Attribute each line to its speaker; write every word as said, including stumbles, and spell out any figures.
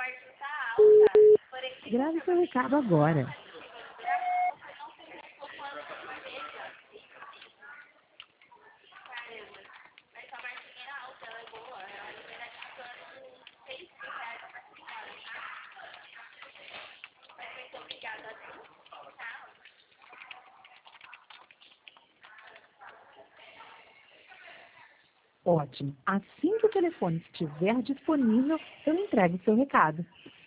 Speaker 1: Grave seu recado agora. Ótimo. Assim que o telefone estiver disponível, eu entrego o seu recado.